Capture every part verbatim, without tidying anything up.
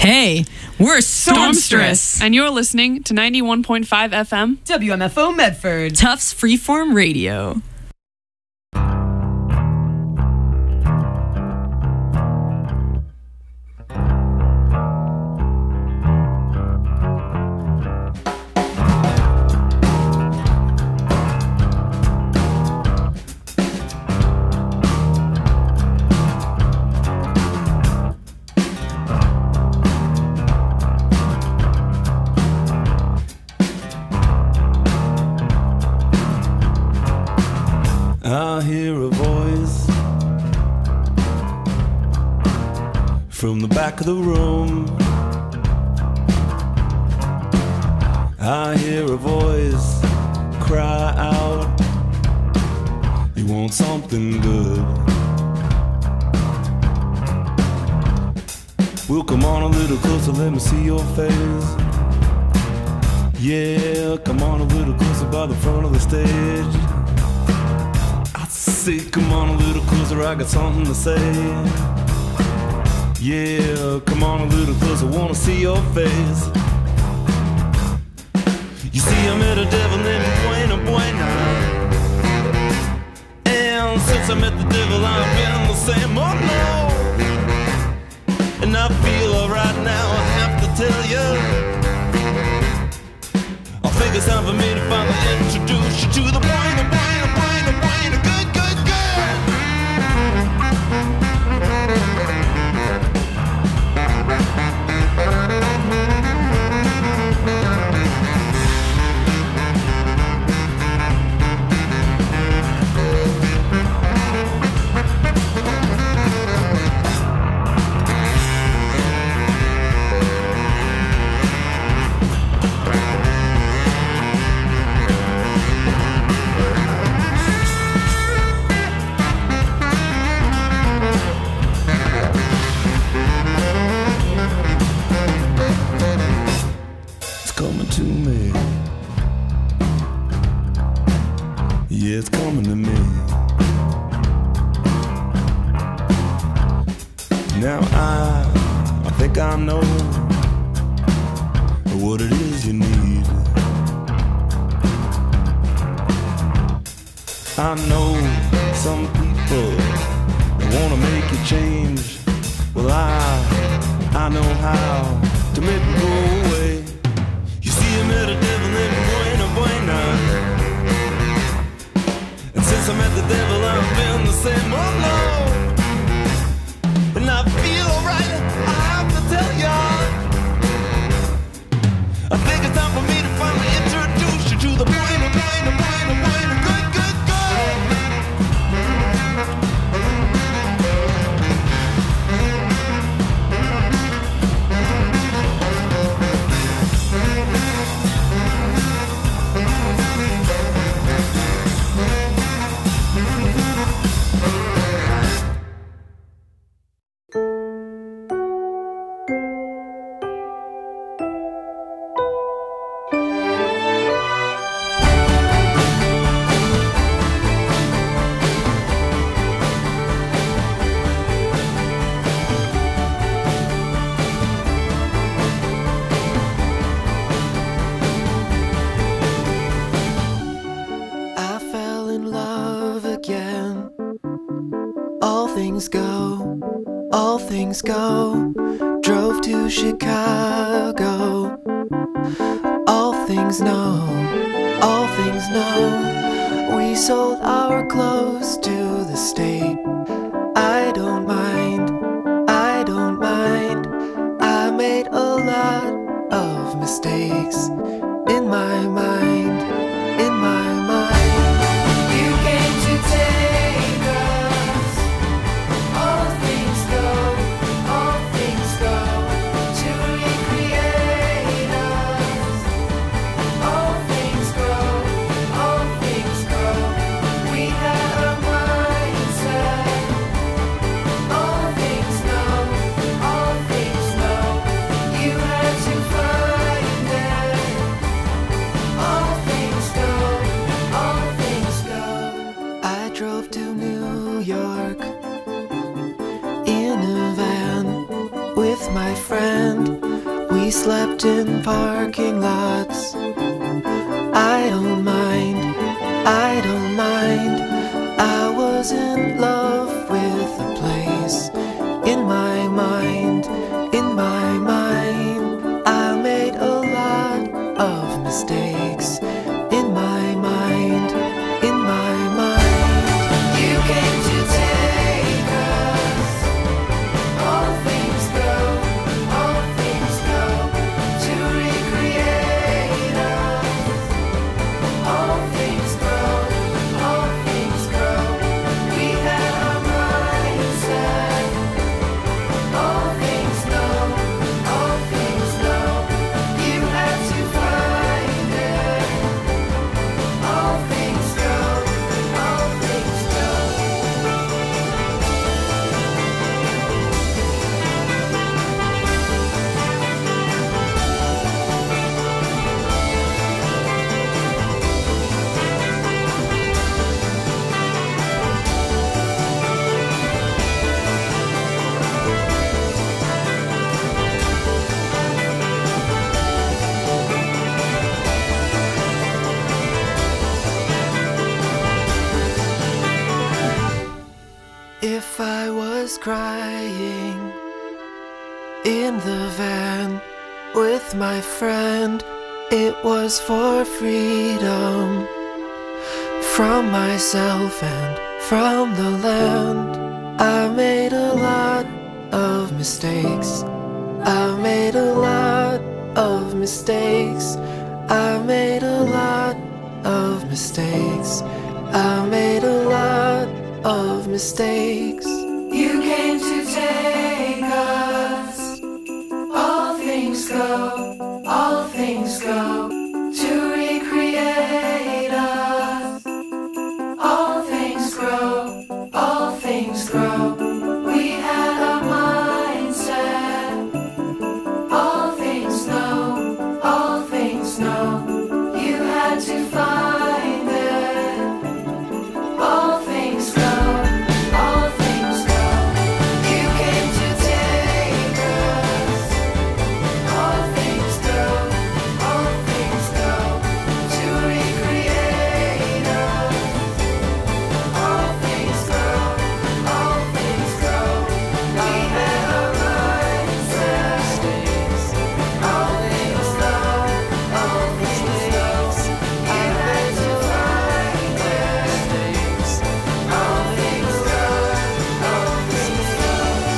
Hey, we're Stormstress. And you're listening to ninety-one point five F M W M F O Medford. Tufts Freeform Radio. I hear a voice from the back of the room. I hear a voice cry out, you want something good. Well, come on a little closer, let me see your face. Yeah, come on a little closer by the front of the stage. Say, come on a little closer, I got something to say. Yeah, come on a little closer, wanna see your face. You see, I met a devil named Buena Buena, and since I met the devil, I've been the same, oh no. And I feel alright now, I have to tell you, I think it's time for me to finally introduce you to the Buena Buena Buena Buena good. Yeah, it's coming to me. Now I, I think I know what it is you need. I know some people wanna make you change. Well, I, I know how to make it go away. You see, I met a devil named Buena Buena. Since I met the devil, I've been the same, oh no. And I feel alright, I have to tell ya, I think it's time for me to finally introduce you to the Buena, Buena, Buena, Buena, good, good, go. Drove to Chicago. All things know, all things know. We sold our clothes to the state. I don't mind, I don't mind. I made a lot of mistakes in my mind, in my mind. You came to take us. All things go. slept in parking lots. I don't mind, I don't mind. I was in love with the place. In my mind, in my mind, I made a lot of mistakes. In my mind, in my mind, you came to take us. All things go, all things go, to recreate us. All things grow, all things grow. We had our minds set. All things know, all things know. You had to find it. All things go, all things go. If I was crying in the van with my friend, it was for freedom from myself and from the land. I made a lot of mistakes. I made a lot of mistakes. I made a lot of mistakes. I made a lot of mistakes. You came to take us. All things go, all things go, to recreate us. All things grow, all things grow. We had our minds set. All things know, all things know. You had to find it. All things go, all things go. You came to take us. All things go, all things go, to recreate us. All things grow, all things grow. We had our minds set. All things know, all things know. You had to find it. All things go, all things go.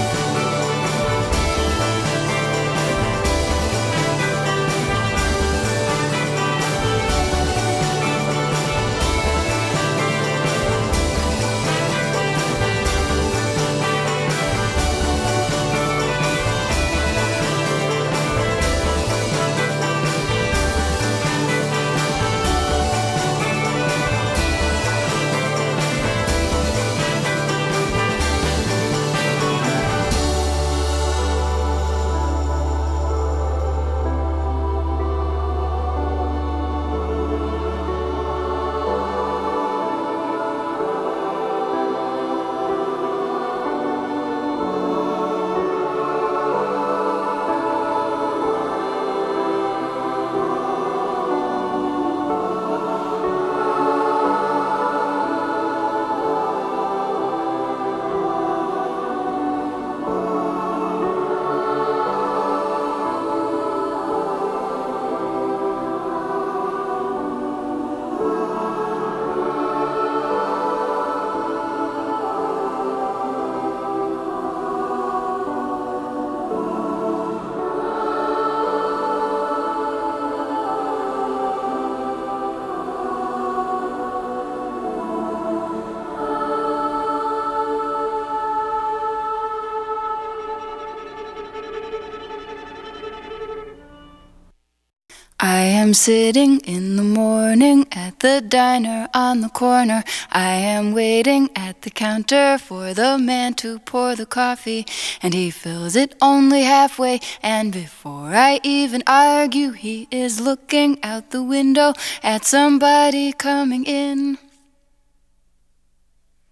I am sitting in the morning at the diner on the corner. I am waiting at the counter for the man to pour the coffee, and he fills it only halfway, and before I even argue, he is looking out the window at somebody coming in.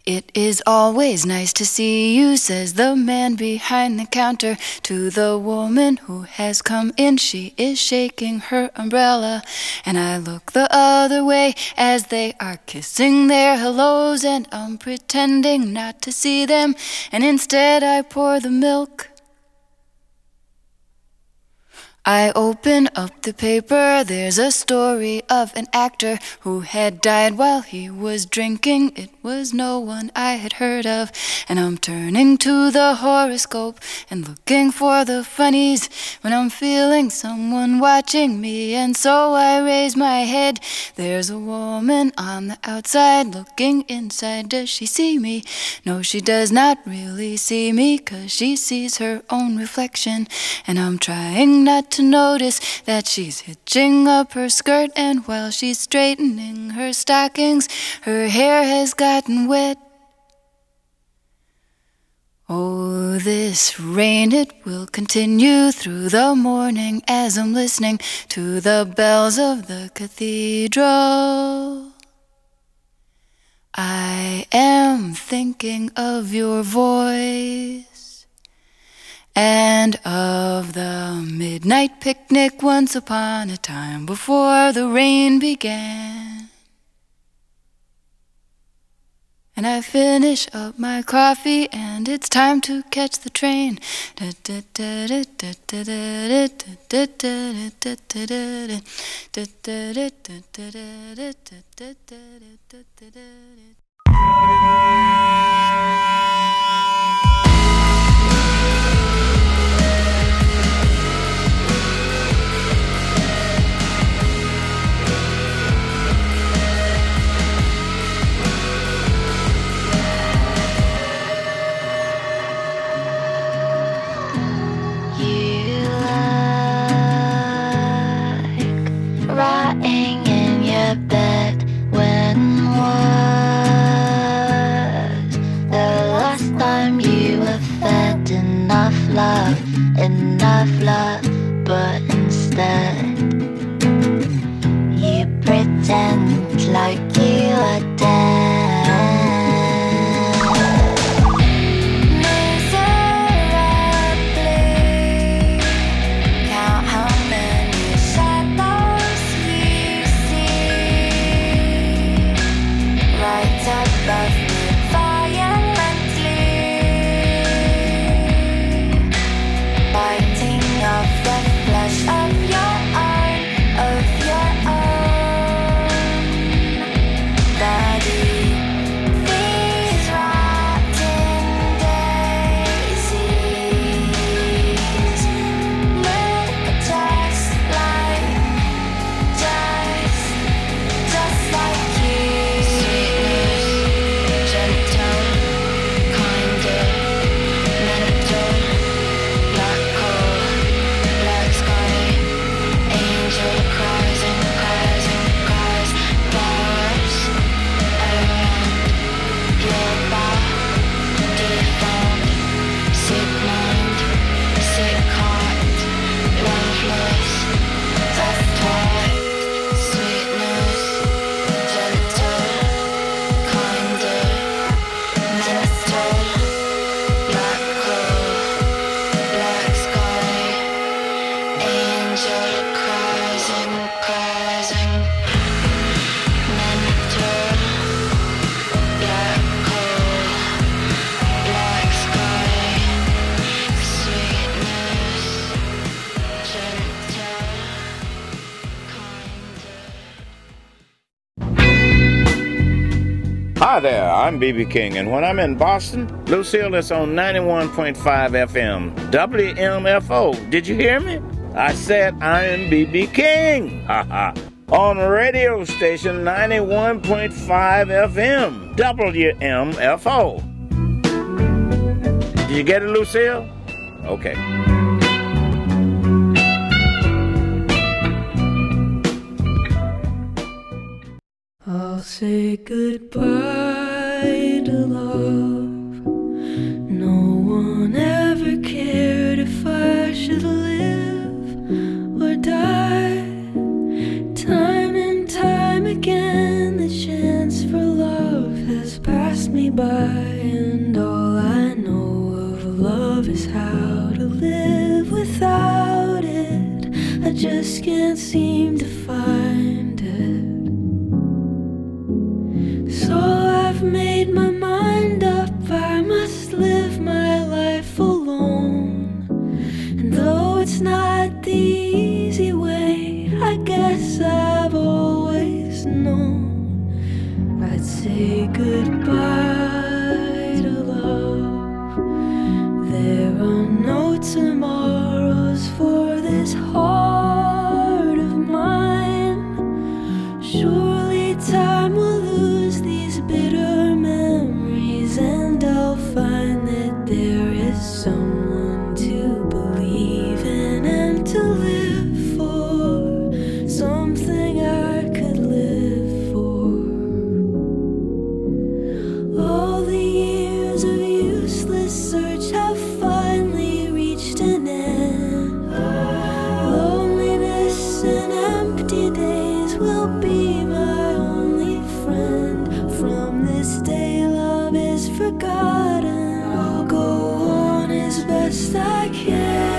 It is always nice to see you, says the man behind the counter to the woman who has come in. She is shaking her umbrella, and I look the other way as they are kissing their hellos, and I'm pretending not to see them, and instead I pour the milk. I open up the paper, there's a story of an actor who had died while he was drinking. It was no one I had heard of, and I'm turning to the horoscope and looking for the funnies when I'm feeling someone watching me, and so I raise my head. There's a woman on the outside looking inside. Does she see me? No, she does not really see me, 'cause she sees her own reflection, and I'm trying not to notice that she's hitching up her skirt, and while she's straightening her stockings, her hair has gotten wet. Oh, this rain, it will continue through the morning as I'm listening to the bells of the cathedral. I am thinking of your voice and of the midnight picnic once upon a time before the rain began. And I finish up my coffee and it's time to catch the train. Rotting in your bed, when was the last time you were fed enough love, enough love, but instead you pretend like you are dead. Hi there, I'm B B King, and when I'm in Boston, Lucille is on ninety-one point five F M, W M F O. Did you hear me? I said I'm B B King, haha, on radio station ninety-one point five F M, W M F O. Did you get it, Lucille? Okay. I'll say goodbye to love. No one ever cared if I should live or die. Time and time again, the chance for love has passed me by. just can't seem to find it. So I've made my mind up, I must live my life alone. And though it's not the easy way, I guess I've always known I'd say goodbye to love. There are no tomorrows for this heart of mine. Surely time will lose these bitter memories, and I'll find that there is someone to believe in and to live for, something I could live for. All the years of useless search have finally reached an end. Loneliness and empty days will be my only friend. From this day love is forgotten, I'll go on as best I can.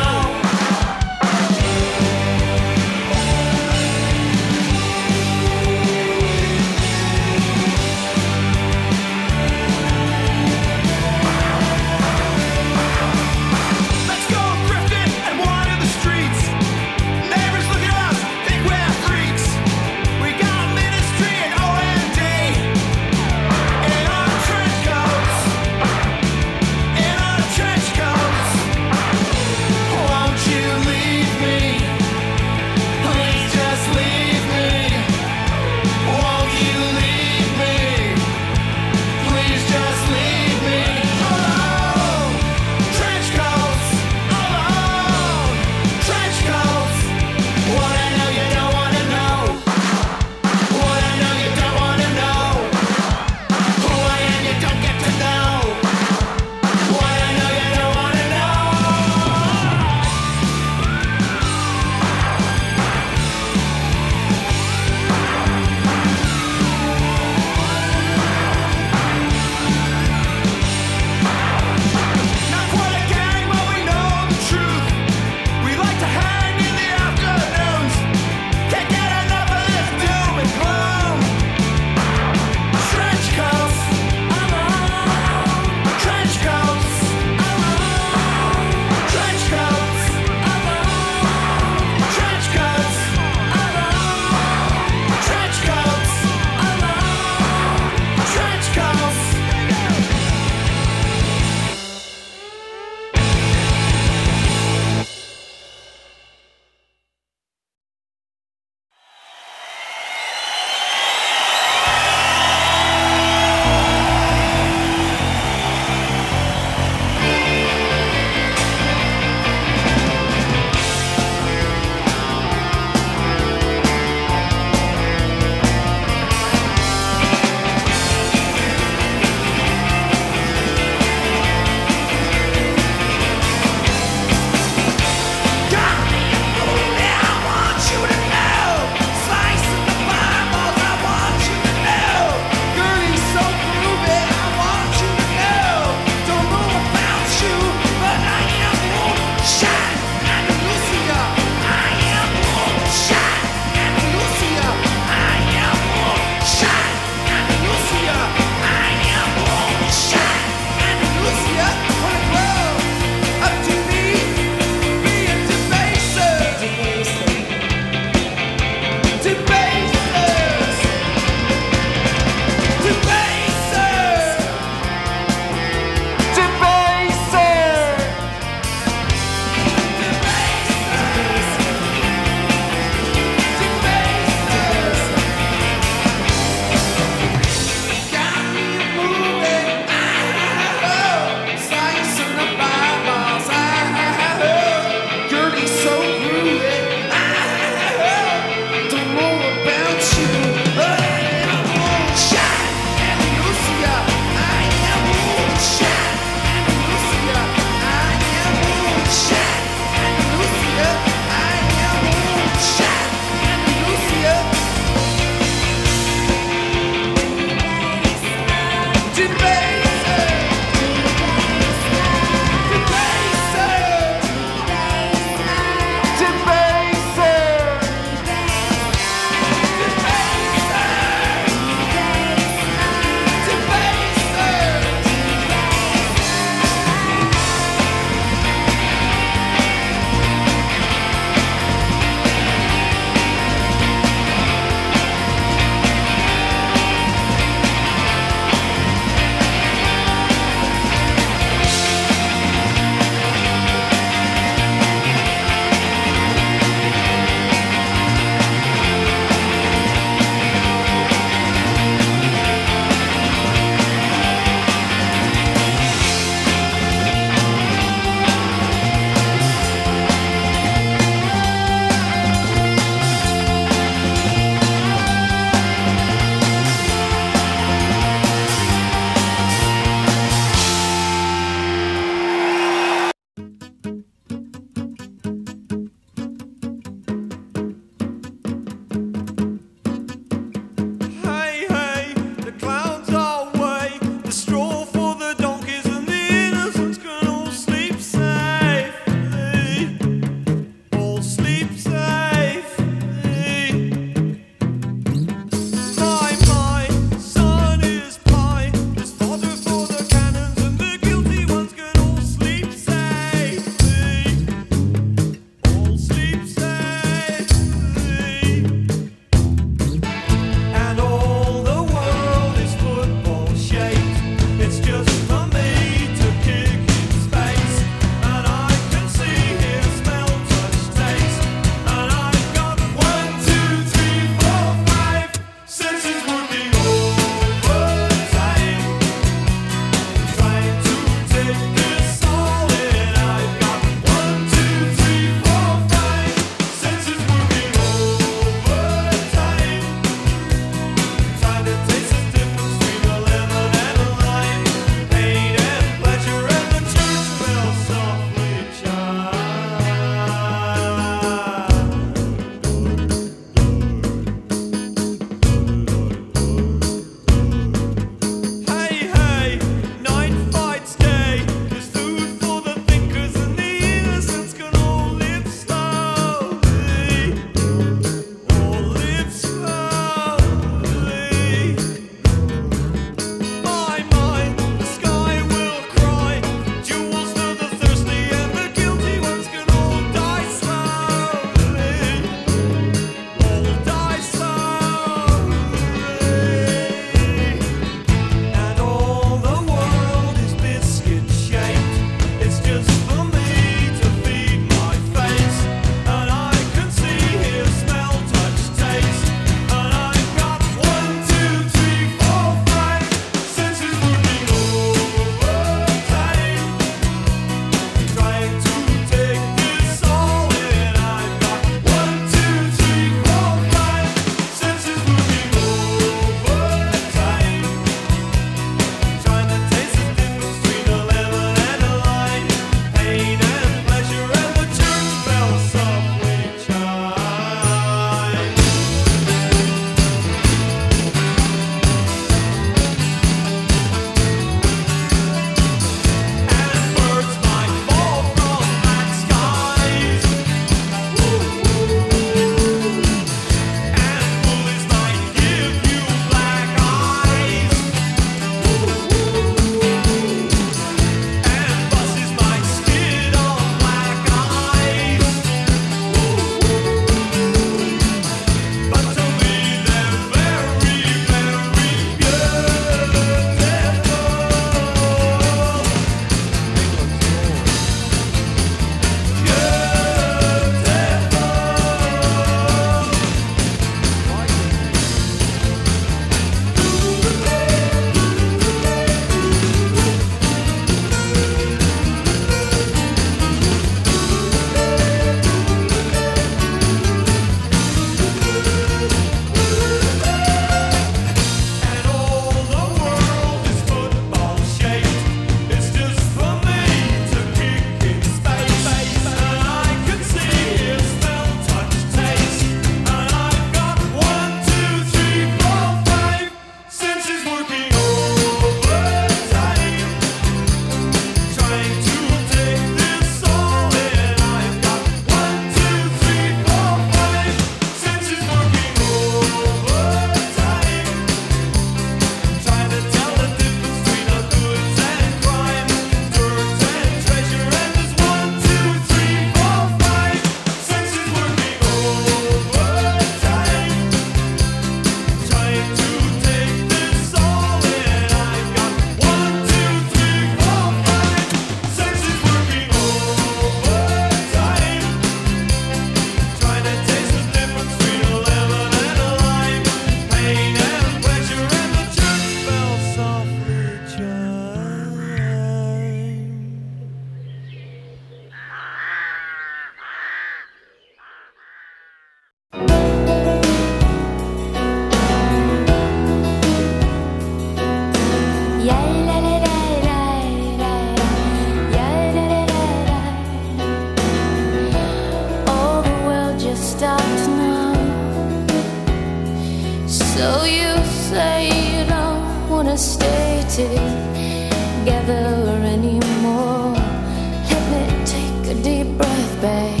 babe.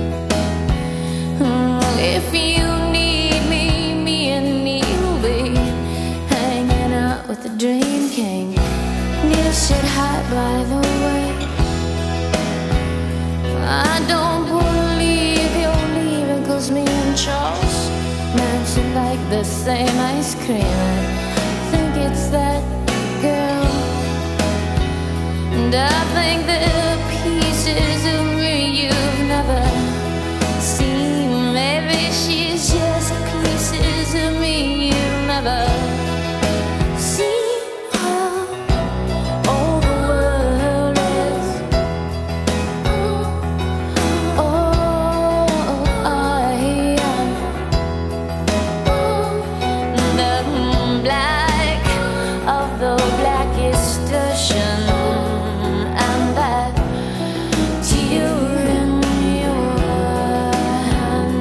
If you need me, me and me will be hanging out with the Dream King. Neil said hi, by the way. I don't believe you're leaving, 'cause me and Charles mentioned like the same ice cream. I think it's that girl, and I think the pieces of me you've never seen. Maybe she's just pieces of me you've never seen. All the world is, oh, I am the black of the blackest ocean, and that tear in your hand.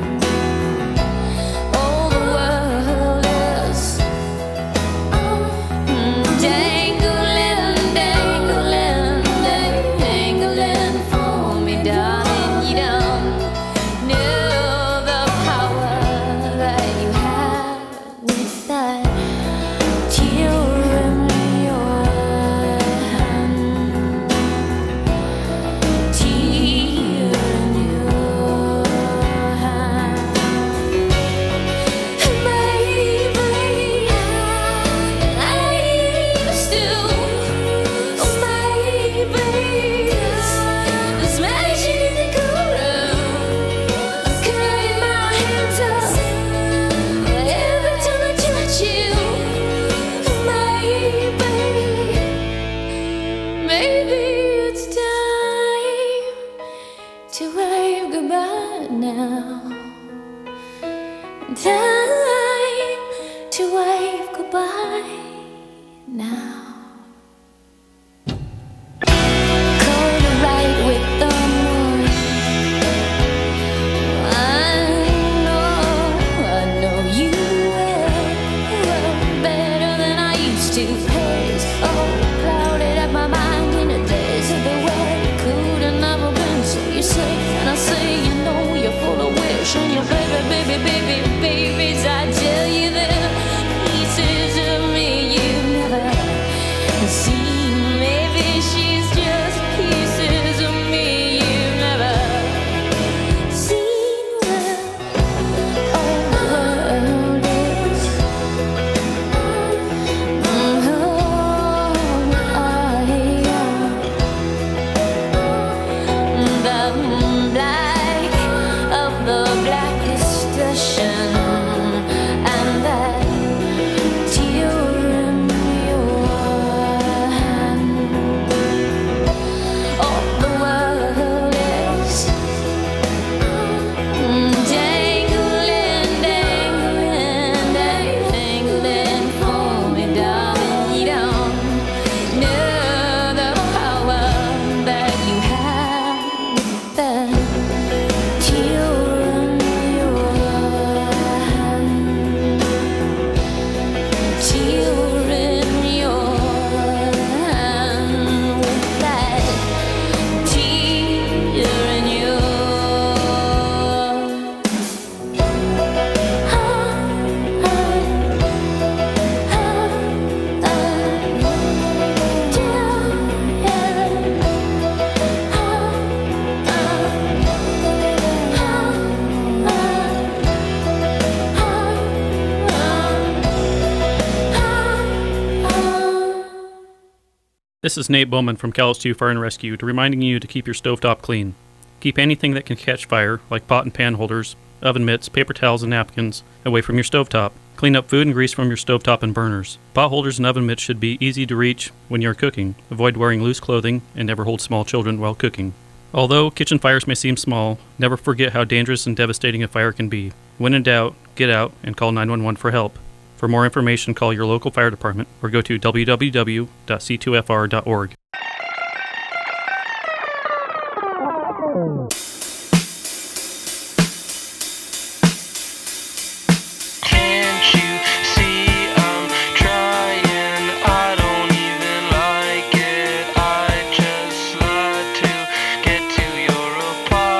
All the world is dangling, dangling, dangling for me, darling. You don't know the power that you have with that tear in your hand. Tear in your hand. Maybe I used to. Maybe this magic in the cool room, cutting my hands up every time I touch you. Maybe, maybe it's time to wave goodbye now. Time to wave goodbye now. Cold right with the moon. I know, I know you will, well, better than I used to. Haze, oh, clouded up my mind in the days of the way. Could have never been, so you say, and I say, you know you're full of wish, and your baby, baby, baby, babies, I tell you that pieces of me you never see. Maybe she's just pieces of me you've never seen. Well, all the world is, oh, I am the black of the blackest ocean, and that tear in your hand. All the world is dangling, dangling, dangling for me, darling. You don't know the power that you have with that tear in your hand. Tear in your hand with that tear in your This is Nate Bowman from Kalamazoo Fire and Rescue, to reminding you to keep your stovetop clean. Keep anything that can catch fire, like pot and pan holders, oven mitts, paper towels, and napkins, away from your stovetop. Clean up food and grease from your stovetop and burners. Pot holders and oven mitts should be easy to reach when you're cooking. Avoid wearing loose clothing, and never hold small children while cooking. Although kitchen fires may seem small, never forget how dangerous and devastating a fire can be. When in doubt, get out and call nine one one for help. For more information, call your local fire department or go to w w w dot c two f r dot org. Can't you see I'm trying? I don't even like it. I just like to get to your apartment.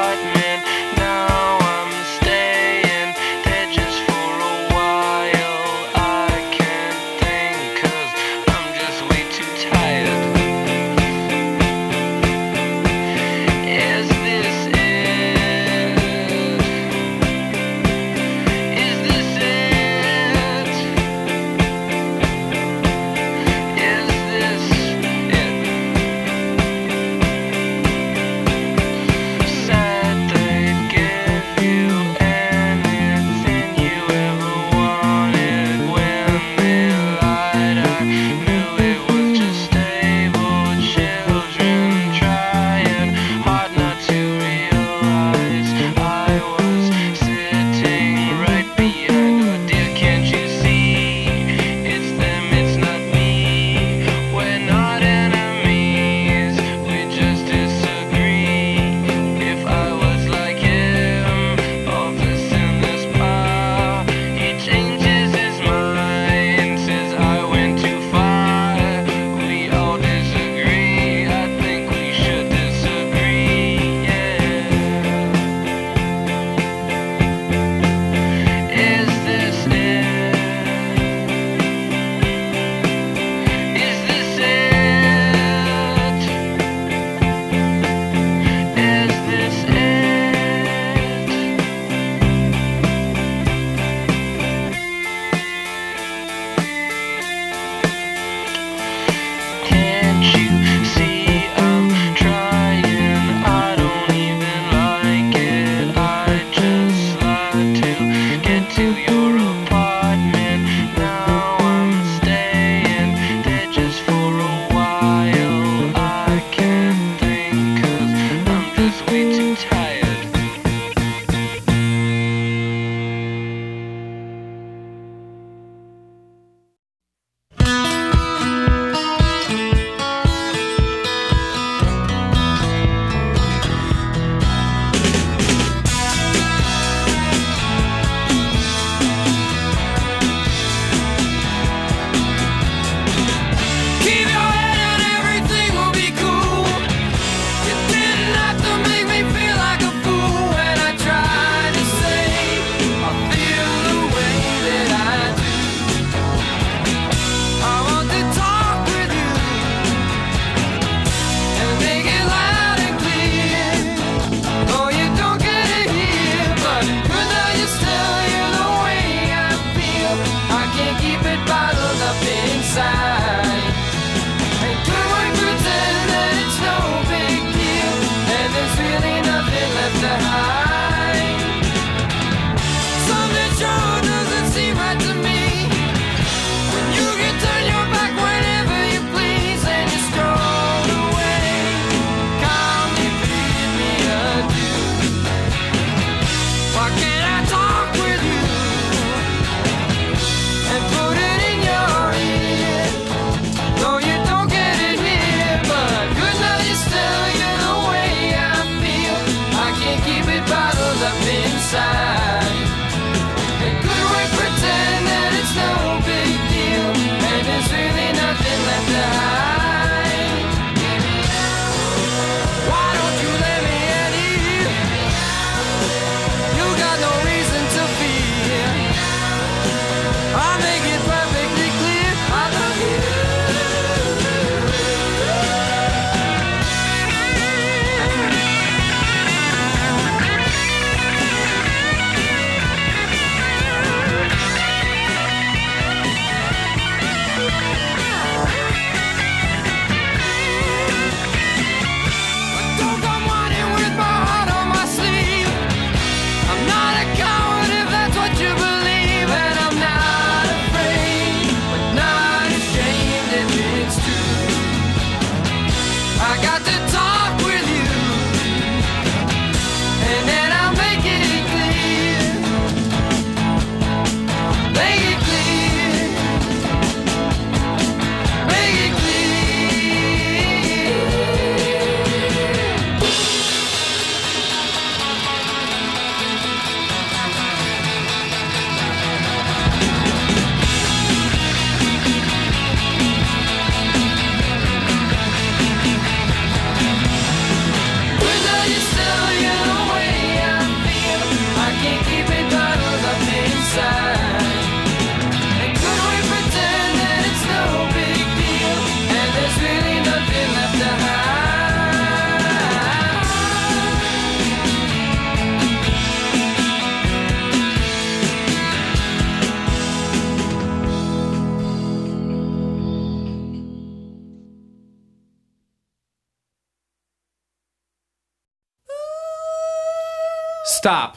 Stop.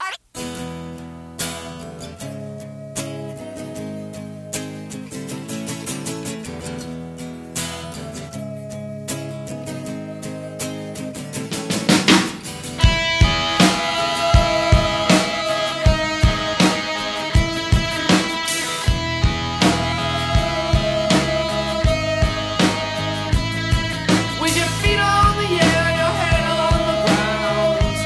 With your feet on the air, your head on the ground.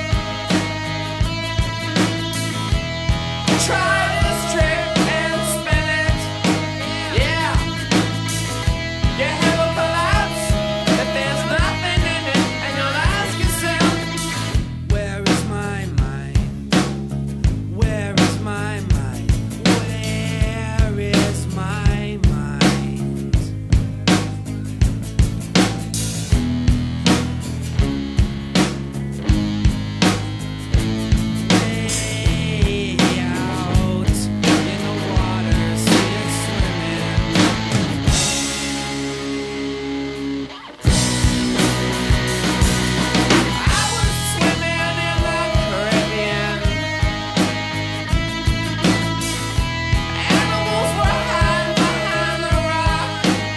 Try this trick and spin it. Yeah. You have a collapse that there's nothing in it, and you'll ask yourself, where is my mind? Where is my mind? Where is my mind? Way out in the water, see it swimming. I was swimming in the Caribbean. Animals were hiding behind the rock,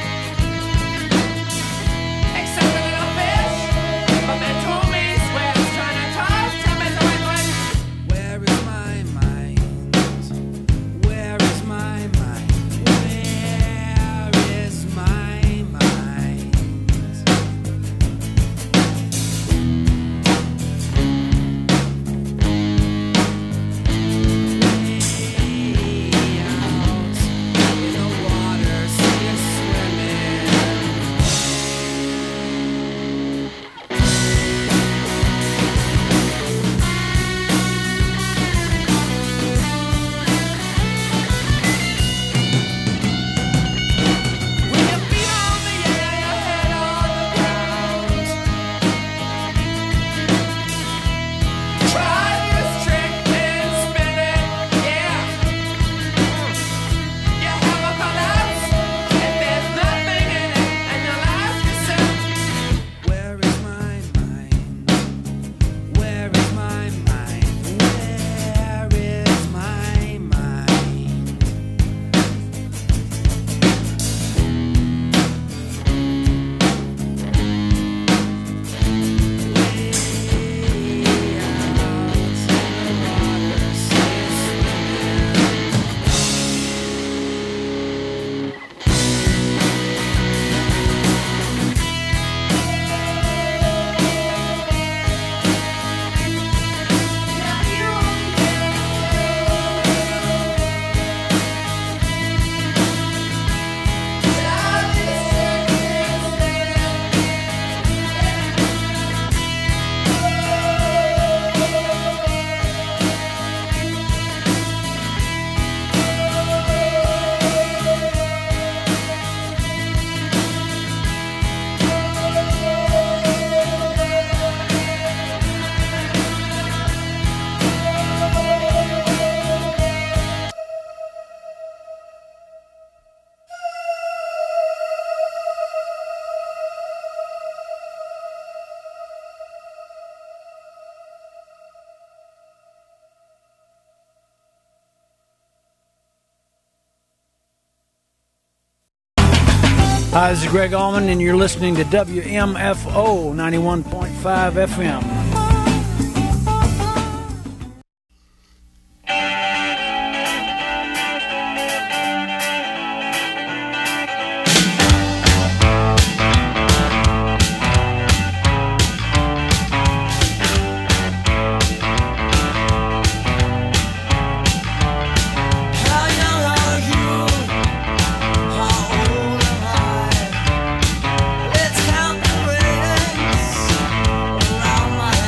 except a little fish. But they told me swear it's trying to toss to me, so I went, where is my mind? Where is my mind? Where is my mind? Way out in the water, see it swimming. With your feet on the air, your head on the ground. Try this trick and spin it, yeah. You have a collapse if there's nothing in it, and you'll ask yourself, where is my mind? Where is my mind? Where is my mind? Way out in the water, see it swimming. Hi, this is Greg Allman, and you're listening to W M F O ninety-one point five F M. How young are you? How old am I? Let's count the rings around my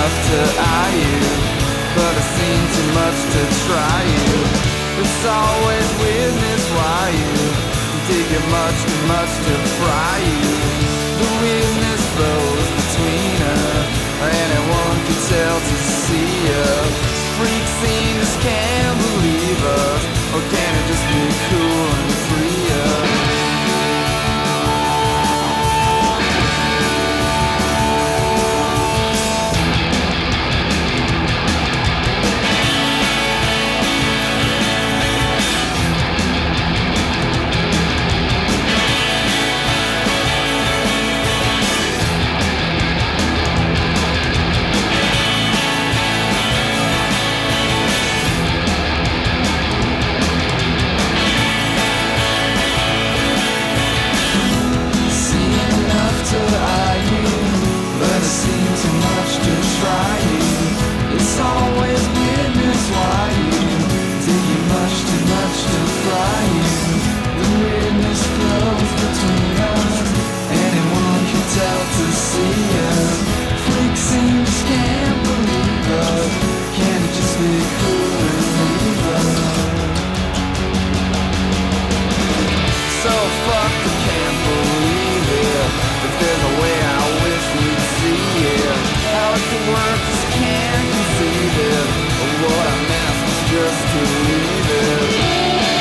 enough to eye you, but I've seen too much to try you. It's always weirdness why you dig it much too much to fry you. The weirdness flows between us, anyone can tell to see us. Freak scene just can't believe us, or can it just be cool and free us? It's always weirdness why you dig you much too much to fry you. The weirdness flows between us, anyone can tell to see us. Freak seems can't believe us, can it just be cool and leave us? So fuck I can't believe it, if there's a way I wish we'd see it. How it could work just can't conceive it, but what I'm asked is just to leave it.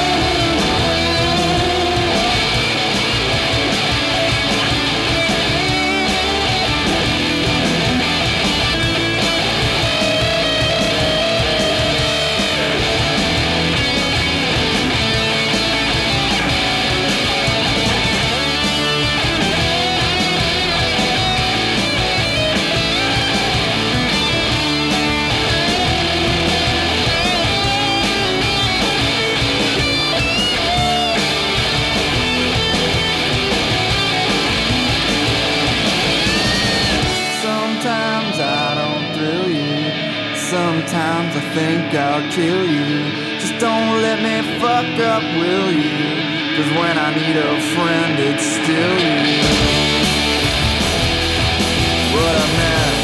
Sometimes I think I'll kill you. Just don't let me fuck up, will you? Cause when I need a friend, it's still you. What a mess.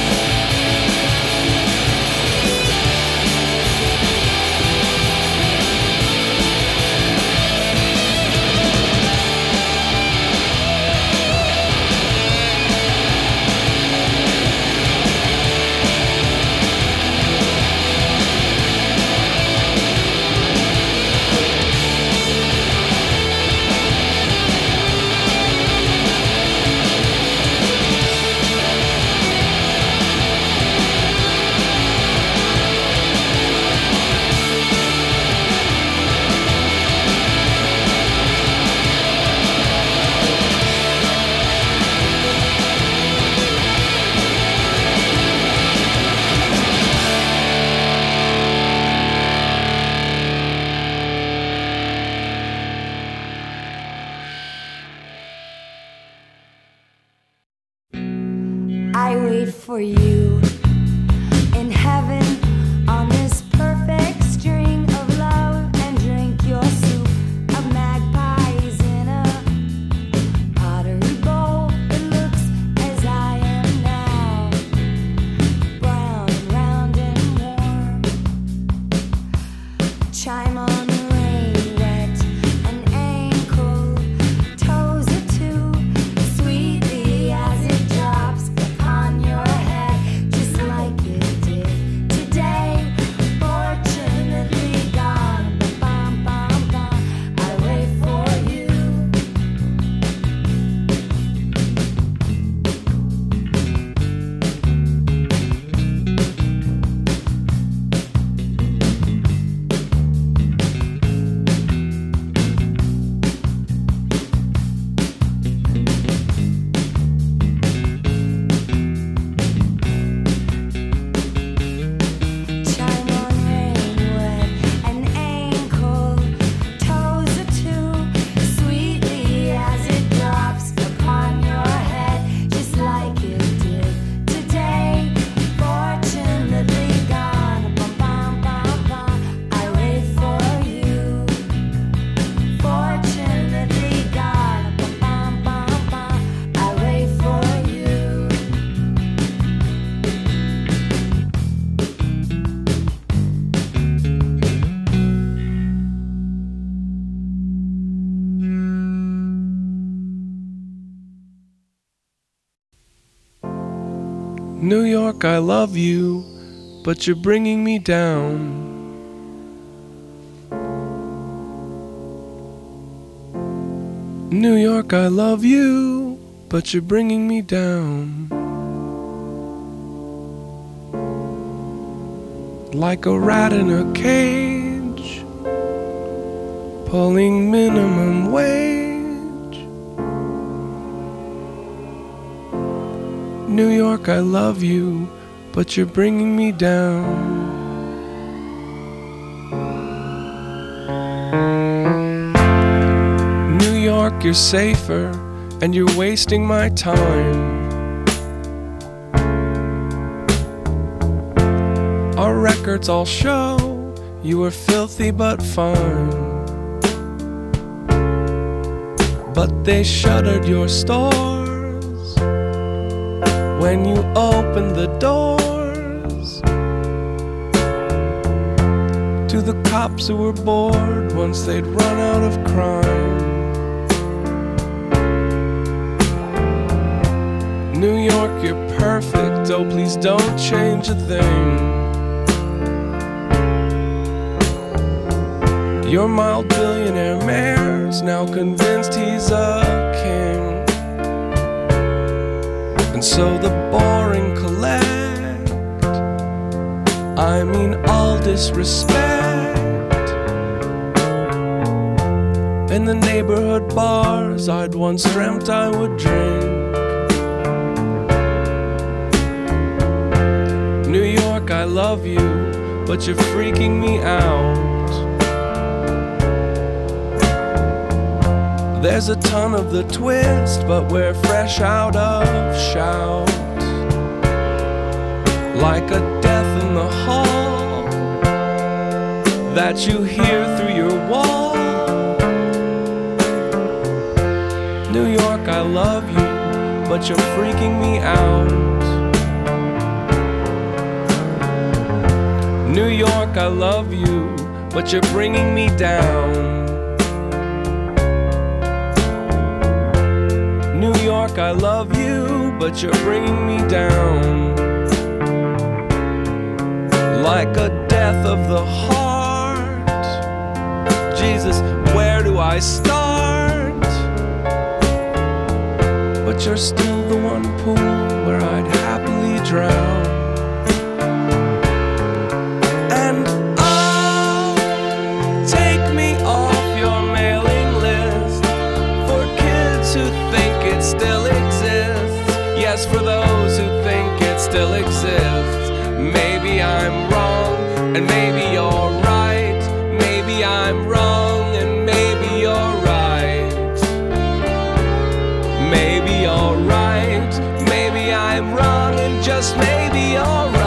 I wait for you in heaven on this perfect string of love and drink your soup of magpies in a pottery bowl. It looks as I am now, brown and round and warm. Chime on the rain, wet and ankle, toes are too sweetly as it drops on your head. New York, I love you, but you're bringing me down. New York, I love you, but you're bringing me down. Like a rat in a cage, pulling minimum wage. New York, I love you, but you're bringing me down. New York, you're safer, and you're wasting my time. Our records all show you were filthy but fine. But they shuttered your stores when you opened the doors to the cops who were bored once they'd run out of crime. New York, you're perfect, oh please don't change a thing. Your mild billionaire mayor's now convinced he's a king. And so the boring collect, I mean all disrespect. In the neighborhood bars I'd once dreamt I would drink. New York, I love you, but you're freaking me out. There's a ton of the twist, but we're fresh out of shout. Like a death in the hall that you hear through your wall. New York, I love you, but you're freaking me out. New York, I love you, but you're bringing me down. New York, I love you, but you're bringing me down. Like a death of the heart. Jesus, where do I start? But you're still the one pool where I'd happily drown. And oh, take me off your mailing list for kids who think it still exists. Yes, for those who think it still exists. Maybe I'm wrong, and maybe you're right. Maybe I'm wrong, and maybe you're right. Maybe you're right. Maybe I'm wrong, and just maybe you're right.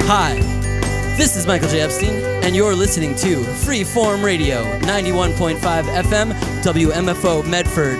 Hi, this is Michael J. Epstein, and you're listening to Freeform Radio, ninety-one point five F M, W M F O Medford.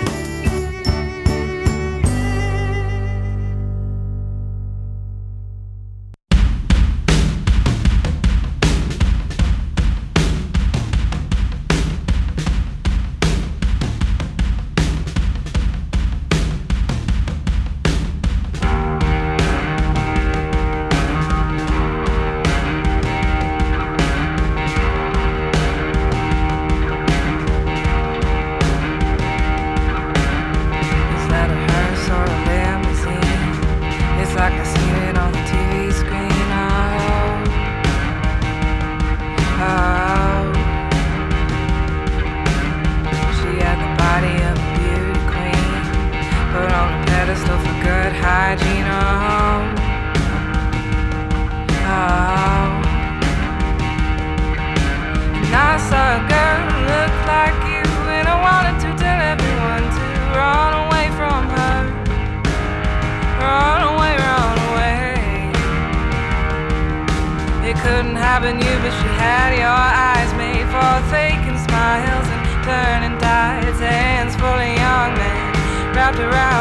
Wrapped around